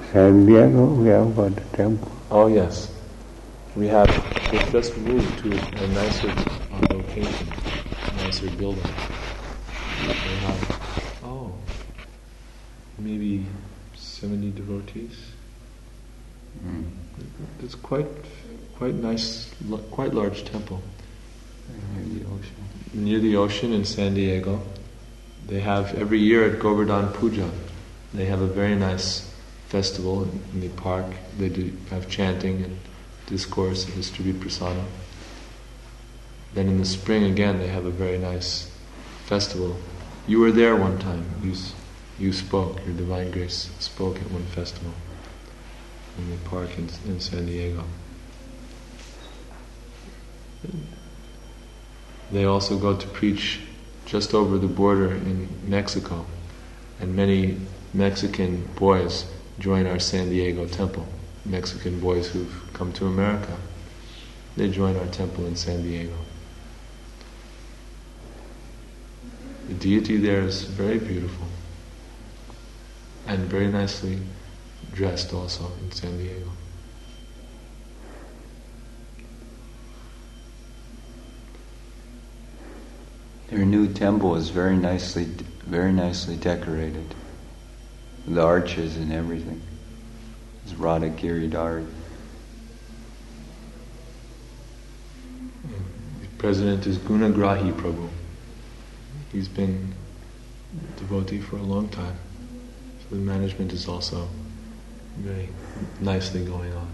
San Diego, we have got a temple. Oh yes, we've just moved to a nicer location, a nicer building. They have, maybe 70 devotees. It's quite nice, quite large temple. Near the ocean. Near the ocean in San Diego. They have, every year at Govardhan Puja, they have a very nice festival in the park. They do have chanting and discourse and distribute prasadam. Then in the spring again they have a very nice festival. You were there one time. You spoke. Your Divine Grace spoke at one festival in the park in San Diego. They also go to preach just over the border in Mexico, and many Mexican boys join our San Diego temple. Mexican boys who've come to America, they join our temple in San Diego. The deity there is very beautiful and very nicely dressed also in San Diego. Their new temple is very nicely decorated. The arches and everything. It's Radha Giridhari. The president is Gunagrahi Prabhu. He's been a devotee for a long time. So the management is also very nicely going on.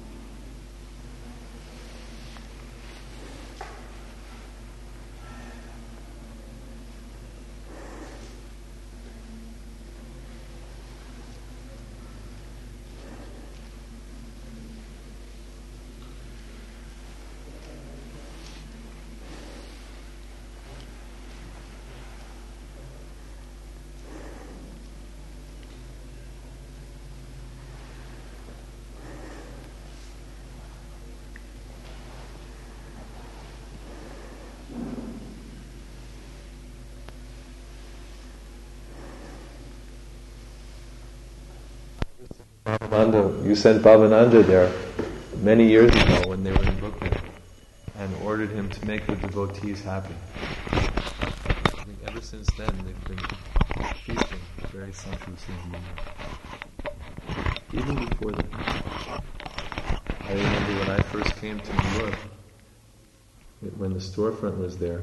You sent Bhavananda there many years ago when they were in Brooklyn and ordered him to make the devotees happy. I think ever since then they've been preaching very sumptuously in New York. Even before that. I remember when I first came to New York, when the storefront was there,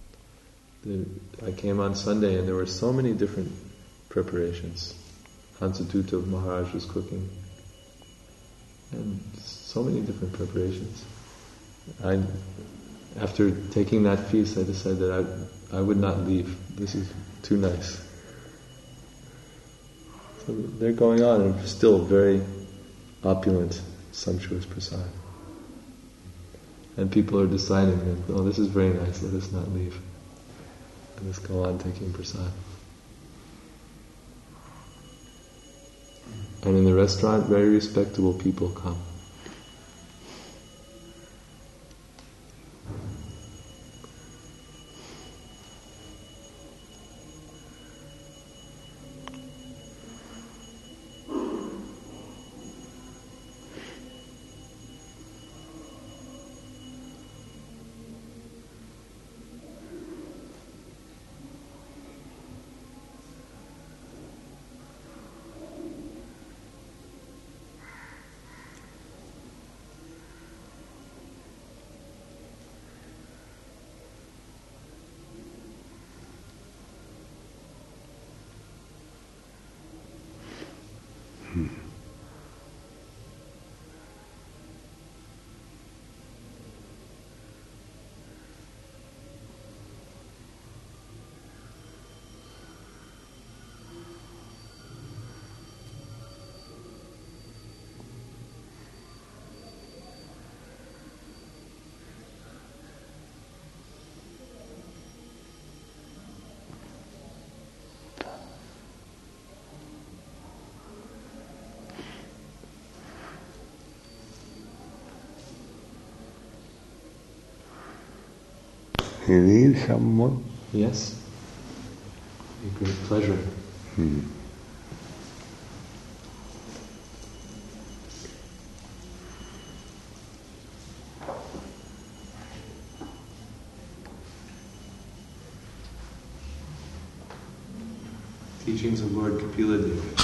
I came on Sunday and there were so many different preparations. Hansadutta Maharaj was cooking. And so many different preparations. After taking that feast, I decided that I would not leave. This is too nice. So they're going on, and still very opulent, sumptuous prasad. And people are deciding that, this is very nice, let us not leave. Let us go on taking prasad. And in the restaurant, very respectable people come. You need some more? Yes. A great pleasure. teachings of Lord Kapila Deva.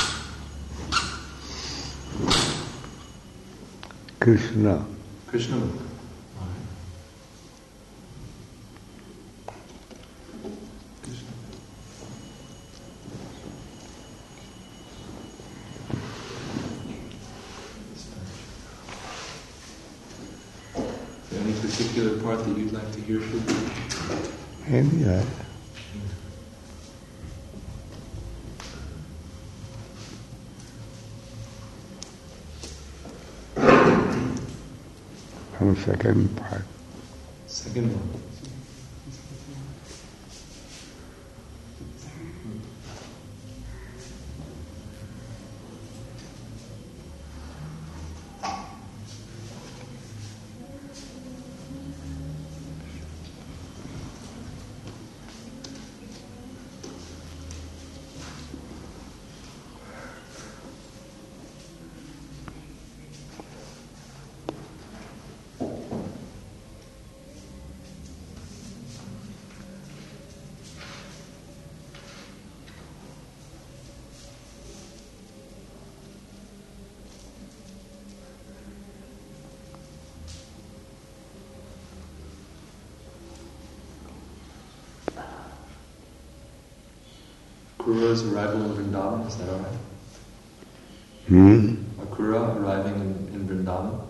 Krishna. Krishna. Is there any particular part that you'd like to hear, Shuddha? Any from second part. Second one. Akrura's arrival in Vrindavan, is that alright? Akrura arriving in Vrindavan?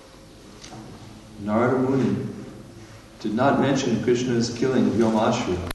Narada Muni did not mention Krishna's killing of Yamashura